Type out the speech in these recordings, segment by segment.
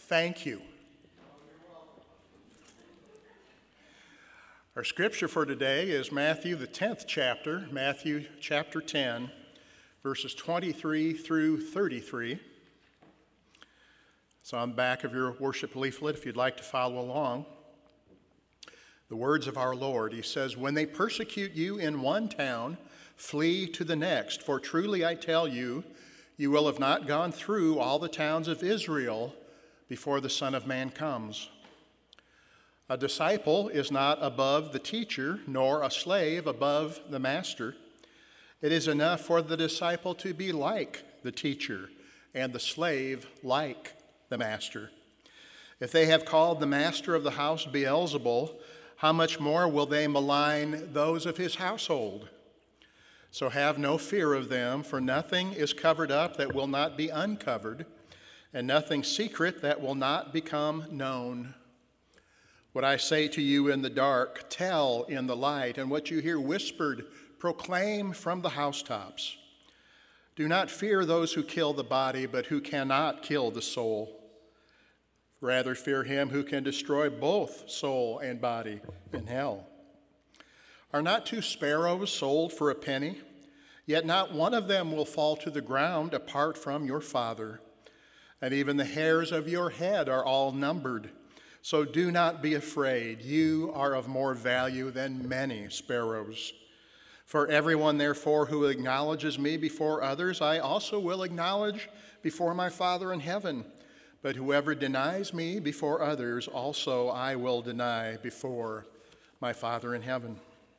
Thank you. Our scripture for today is Matthew, the 10th chapter, Matthew chapter 10, verses 23 through 33. It's on the back of your worship leaflet if you'd like to follow along. The words of our Lord, he says, "When they persecute you in one town, flee to the next, for truly I tell you, you will have not gone through all the towns of Israel before the Son of Man comes. A disciple is not above the teacher, nor a slave above the master. It is enough for the disciple to be like the teacher, and the slave like the master. If they have called the master of the house Beelzebul, how much more will they malign those of his household? So have no fear of them, for nothing is covered up that will not be uncovered, and nothing secret that will not become known. What I say to you in the dark, tell in the light, and what you hear whispered, proclaim from the housetops. Do not fear those who kill the body, but who cannot kill the soul. Rather fear him who can destroy both soul and body in hell. Are not 2 sparrows sold for a penny? Yet not one of them will fall to the ground apart from your Father. And even the hairs of your head are all numbered. So do not be afraid. You are of more value than many sparrows. For everyone, therefore, who acknowledges me before others, I also will acknowledge before my Father in heaven. But whoever denies me before others, also I will deny before my Father in heaven."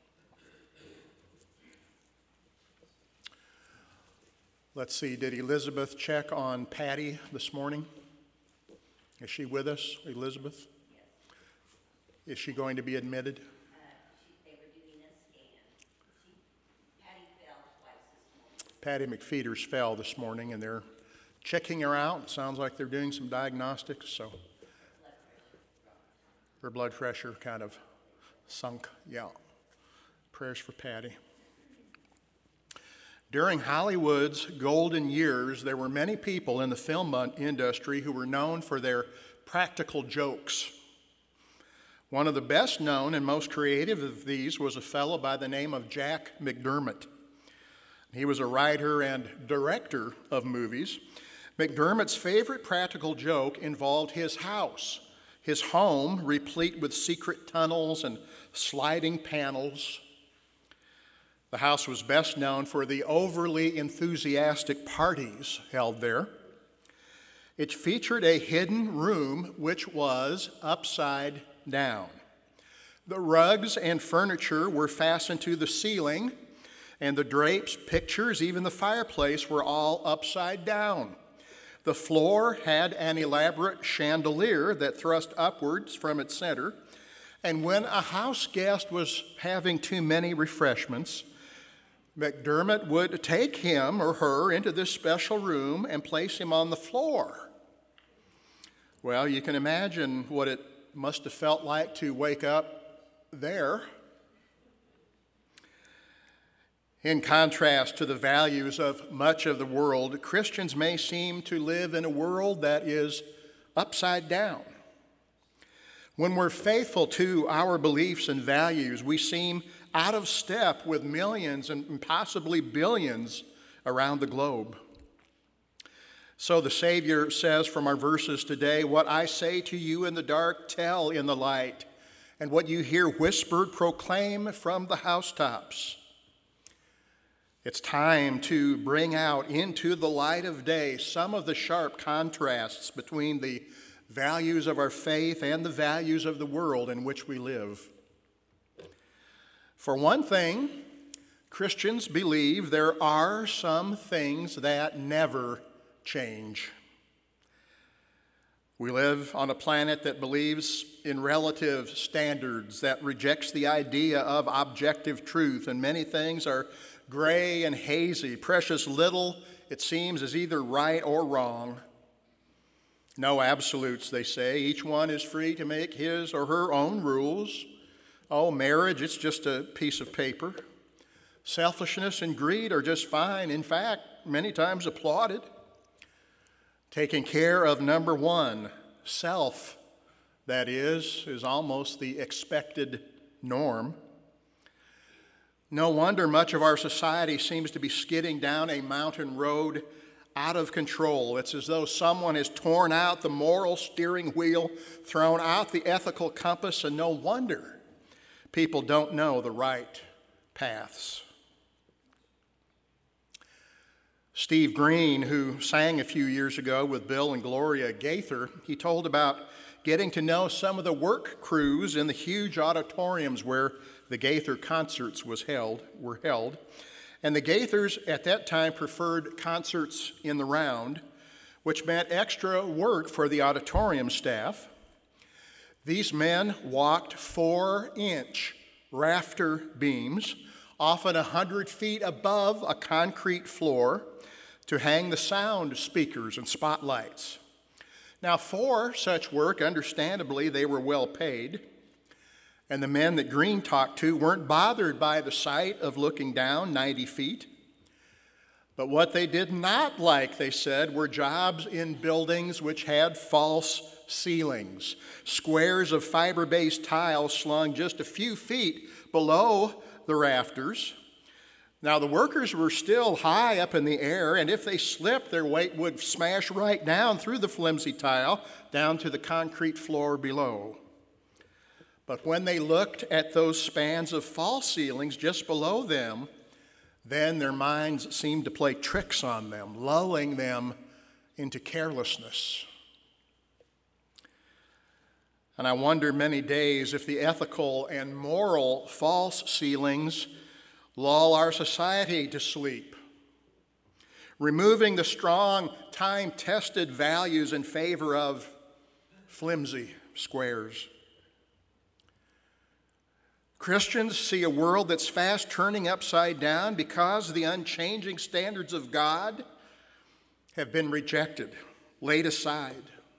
Let's see, did Elizabeth check on Patty this morning? Is she with us, Elizabeth? Yes. Is she going to be admitted? They were doing a scan. Patty fell twice this morning. Patty McFeeters fell this morning, and they're checking her out. Sounds like they're doing some diagnostics, so her blood pressure kind of sunk. Yeah. Prayers for Patty. During Hollywood's golden years, there were many people in the film industry who were known for their practical jokes. One of the best known and most creative of these was a fellow by the name of Jack McDermott. He was a writer and director of movies. McDermott's favorite practical joke involved his house, his home replete with secret tunnels and sliding panels. The house was best known for the overly enthusiastic parties held there. It featured a hidden room which was upside down. The rugs and furniture were fastened to the ceiling, and the drapes, pictures, even the fireplace were all upside down. The floor had an elaborate chandelier that thrust upwards from its center, and when a house guest was having too many refreshments, McDermott would take him or her into this special room and place him on the floor. Well, you can imagine what it must have felt like to wake up there. In contrast to the values of much of the world, Christians may seem to live in a world that is upside down. When we're faithful to our beliefs and values, we seem out of step with millions and possibly billions around the globe. So the Savior says from our verses today, "What I say to you in the dark, tell in the light, and what you hear whispered, proclaim from the housetops." It's time to bring out into the light of day some of the sharp contrasts between the values of our faith and the values of the world in which we live. For one thing, Christians believe there are some things that never change. We live on a planet that believes in relative standards, that rejects the idea of objective truth, and many things are gray and hazy. Precious little, it seems, is either right or wrong. No absolutes, they say. Each one is free to make his or her own rules. Oh, marriage, it's just a piece of paper. Selfishness and greed are just fine. In fact, many times applauded. Taking care of number one, self, that is almost the expected norm. No wonder much of our society seems to be skidding down a mountain road out of control. It's as though someone has torn out the moral steering wheel, thrown out the ethical compass, and no wonder people don't know the right paths. Steve Green, who sang a few years ago with Bill and Gloria Gaither, he told about getting to know some of the work crews in the huge auditoriums where the Gaither concerts were held. And the Gaithers at that time preferred concerts in the round, which meant extra work for the auditorium staff. These men walked 4-inch rafter beams, often 100 feet above a concrete floor, to hang the sound speakers and spotlights. Now, for such work, understandably, they were well paid. And the men that Green talked to weren't bothered by the sight of looking down 90 feet. But what they did not like, they said, were jobs in buildings which had false ceilings, squares of fiber-based tile slung just a few feet below the rafters. Now, the workers were still high up in the air, and if they slipped, their weight would smash right down through the flimsy tile, down to the concrete floor below. But when they looked at those spans of false ceilings just below them, then their minds seemed to play tricks on them, lulling them into carelessness. And I wonder many days if the ethical and moral false ceilings lull our society to sleep, removing the strong, time-tested values in favor of flimsy squares. Christians see a world that's fast turning upside down because the unchanging standards of God have been rejected, laid aside.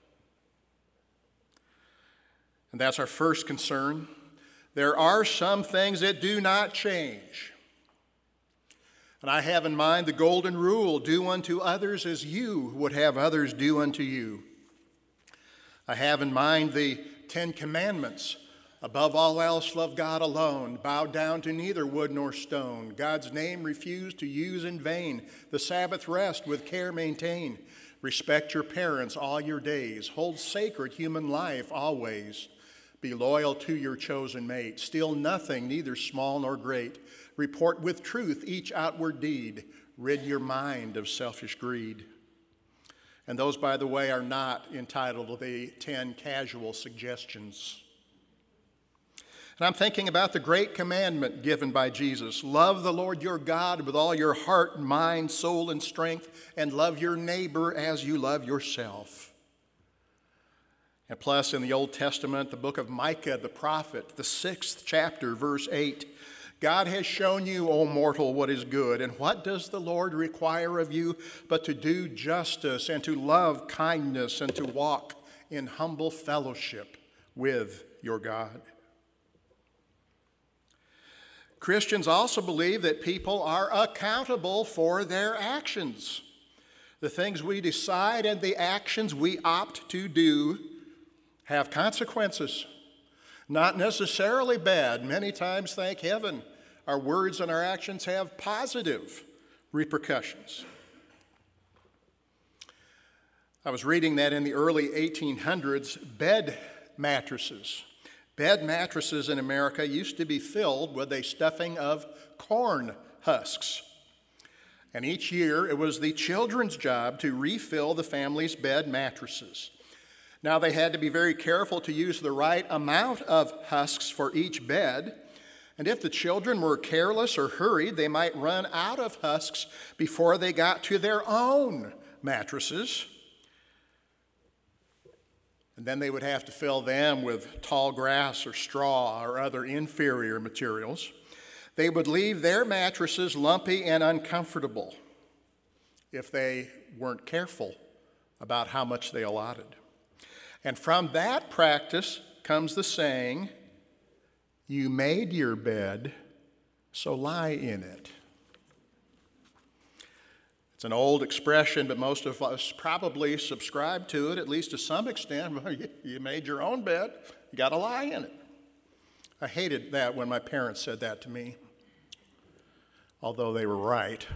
And that's our first concern. There are some things that do not change. And I have in mind the golden rule, do unto others as you would have others do unto you. I have in mind the 10 Commandments. Above all else, love God alone. Bow down to neither wood nor stone. God's name refuse to use in vain. The Sabbath rest with care maintain. Respect your parents all your days. Hold sacred human life always. Be loyal to your chosen mate. Steal nothing, neither small nor great. Report with truth each outward deed. Rid your mind of selfish greed. And those, by the way, are not entitled to the 10 casual suggestions. And I'm thinking about the great commandment given by Jesus. Love the Lord your God with all your heart, mind, soul, and strength, and love your neighbor as you love yourself. And plus, in the Old Testament, the book of Micah, the prophet, the 6th chapter, verse 8, God has shown you, O mortal, what is good. And what does the Lord require of you but to do justice and to love kindness and to walk in humble fellowship with your God? Christians also believe that people are accountable for their actions. The things we decide and the actions we opt to do have consequences. Not necessarily bad. Many times, thank heaven, our words and our actions have positive repercussions. I was reading that in the early 1800s, bed mattresses in America used to be filled with a stuffing of corn husks. And each year, it was the children's job to refill the family's bed mattresses. Now, they had to be very careful to use the right amount of husks for each bed. And if the children were careless or hurried, they might run out of husks before they got to their own mattresses. And then they would have to fill them with tall grass or straw or other inferior materials. They would leave their mattresses lumpy and uncomfortable if they weren't careful about how much they allotted. And from that practice comes the saying, you made your bed, so lie in it. It's an old expression, but most of us probably subscribe to it, at least to some extent. Well, you made your own bed, you got to lie in it. I hated that when my parents said that to me, although they were right.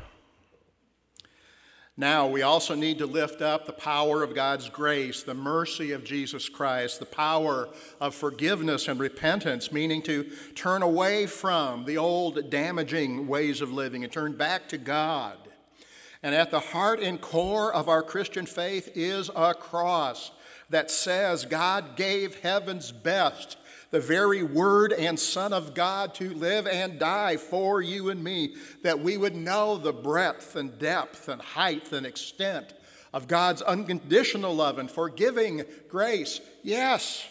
Now, we also need to lift up the power of God's grace, the mercy of Jesus Christ, the power of forgiveness and repentance, meaning to turn away from the old damaging ways of living and turn back to God. And at the heart and core of our Christian faith is a cross that says God gave heaven's best, the very Word and Son of God, to live and die for you and me, that we would know the breadth and depth and height and extent of God's unconditional love and forgiving grace. Yes.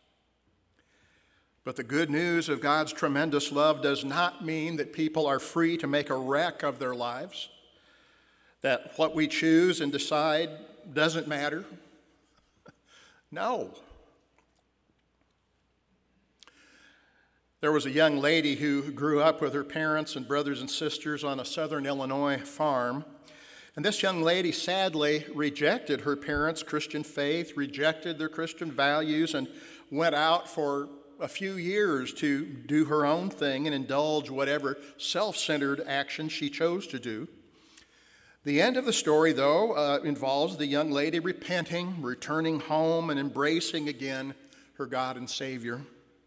But the good news of God's tremendous love does not mean that people are free to make a wreck of their lives, that what we choose and decide doesn't matter. No. There was a young lady who grew up with her parents and brothers and sisters on a southern Illinois farm. And this young lady sadly rejected her parents' Christian faith, rejected their Christian values, and went out for a few years to do her own thing and indulge whatever self-centered action she chose to do. The end of the story, though, involves the young lady repenting, returning home, and embracing again her God and Savior.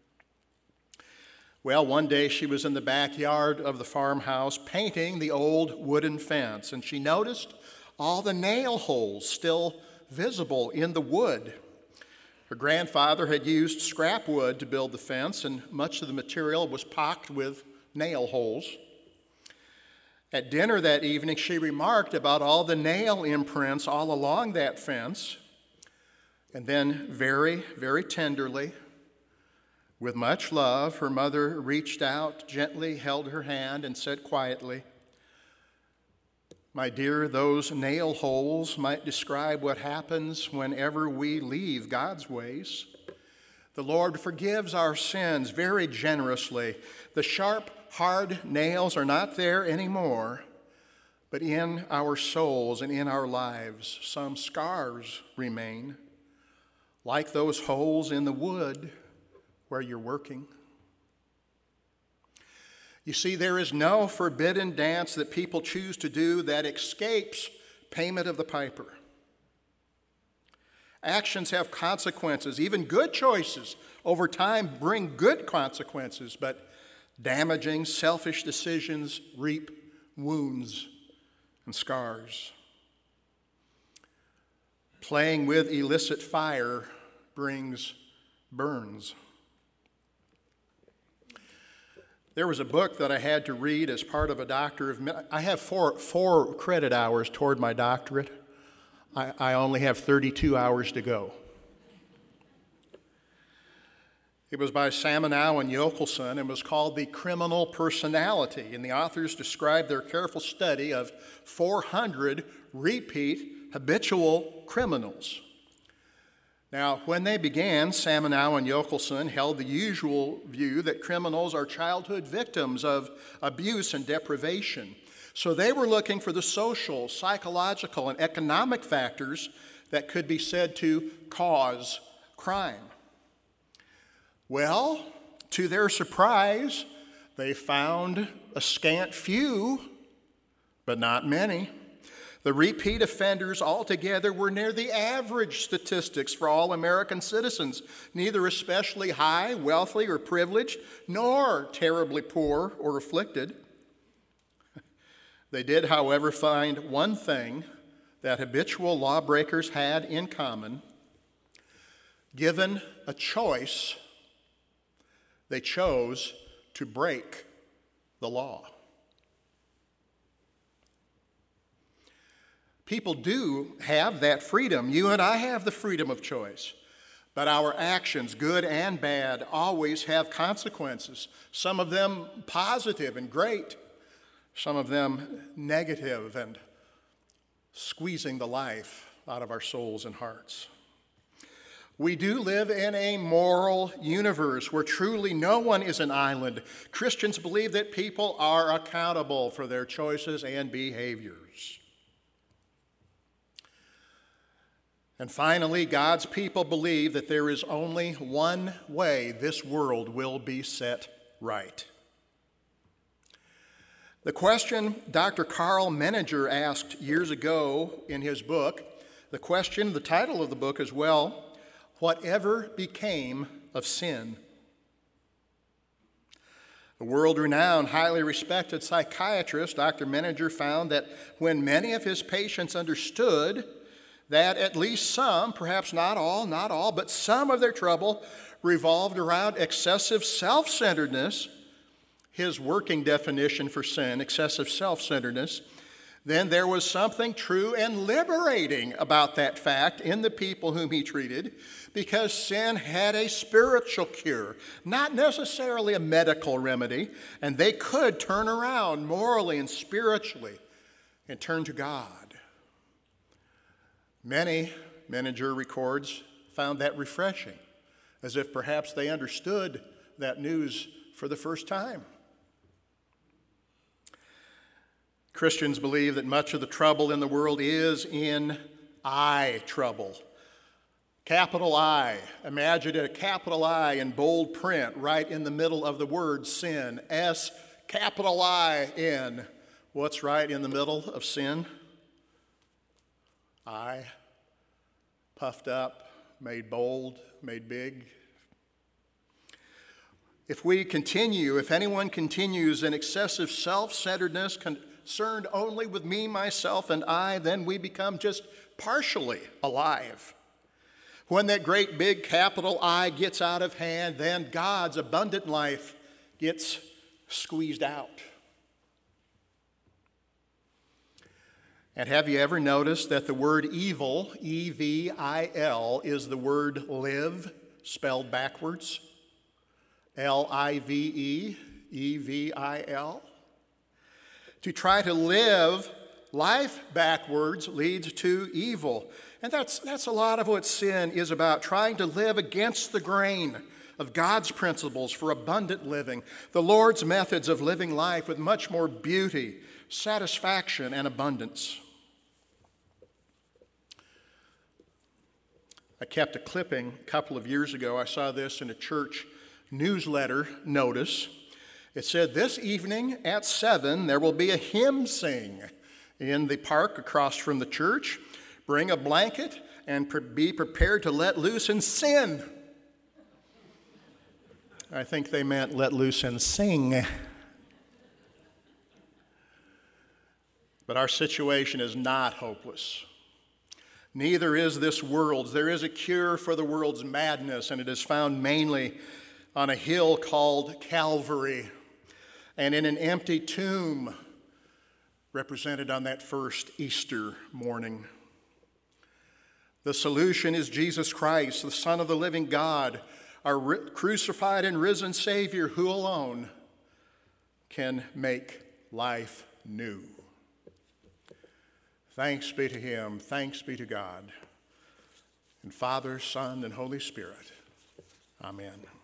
Well, one day she was in the backyard of the farmhouse painting the old wooden fence, and she noticed all the nail holes still visible in the wood. Her grandfather had used scrap wood to build the fence, and much of the material was pocked with nail holes. At dinner that evening, she remarked about all the nail imprints all along that fence, and then very, very tenderly, with much love, her mother reached out, gently held her hand, and said quietly, "My dear, those nail holes might describe what happens whenever we leave God's ways. The Lord forgives our sins very generously. The sharp, hard nails are not there anymore, but in our souls and in our lives, some scars remain, like those holes in the wood where you're working." You see, there is no forbidden dance that people choose to do that escapes payment of the piper. Actions have consequences. Even good choices over time bring good consequences, but damaging, selfish decisions reap wounds and scars. Playing with illicit fire brings burns. There was a book that I had to read as part of a I have four credit hours toward my doctorate. I only have 32 hours to go. It was by Samenow and Yochelson and was called The Criminal Personality. And the authors described their careful study of 400 repeat habitual criminals. Now, when they began, Samenow and Yochelson held the usual view that criminals are childhood victims of abuse and deprivation. So they were looking for the social, psychological, and economic factors that could be said to cause crime. Well, to their surprise, they found a scant few, but not many. The repeat offenders altogether were near the average statistics for all American citizens, neither especially high, wealthy, or privileged, nor terribly poor or afflicted. They did, however, find one thing that habitual lawbreakers had in common. Given a choice, they chose to break the law. People do have that freedom. You and I have the freedom of choice. But our actions, good and bad, always have consequences. Some of them positive and great. Some of them negative and squeezing the life out of our souls and hearts. We do live in a moral universe where truly no one is an island. Christians believe that people are accountable for their choices and behaviors. And finally, God's people believe that there is only one way this world will be set right. The question Dr. Carl Menninger asked years ago in his book, the title of the book as well, Whatever Became of Sin? A world-renowned, highly respected psychiatrist, Dr. Menninger, found that when many of his patients understood that at least some, perhaps not all, but some of their trouble revolved around excessive self-centeredness, his working definition for sin, excessive self-centeredness, then there was something true and liberating about that fact in the people whom he treated, because sin had a spiritual cure, not necessarily a medical remedy, and they could turn around morally and spiritually and turn to God. Many, Menninger records, found that refreshing, as if perhaps they understood that news for the first time. Christians believe that much of the trouble in the world is in I trouble. Capital I. Imagine a capital I in bold print right in the middle of the word sin. S, capital I-N. What's right in the middle of sin? I. Puffed up, made bold, made big. If anyone continues in excessive self-centeredness, concerned only with me, myself, and I, then we become just partially alive. When that great big capital I gets out of hand, then God's abundant life gets squeezed out. And have you ever noticed that the word evil, E-V-I-L, is the word live, spelled backwards? L-I-V-E, E-V-I-L. To try to live life backwards leads to evil. And that's a lot of what sin is about, trying to live against the grain of God's principles for abundant living, the Lord's methods of living life with much more beauty, satisfaction, and abundance. I kept a clipping a couple of years ago. I saw this in a church newsletter notice. It said, this evening at 7, there will be a hymn sing in the park across from the church. Bring a blanket and be prepared to let loose and sin. I think they meant let loose and sing. But our situation is not hopeless. Neither is this world's. There is a cure for the world's madness, and it is found mainly on a hill called Calvary and in an empty tomb represented on that first Easter morning. The solution is Jesus Christ, the Son of the living God, our crucified and risen Savior, who alone can make life new. Thanks be to him, thanks be to God, and Father, Son, and Holy Spirit. Amen.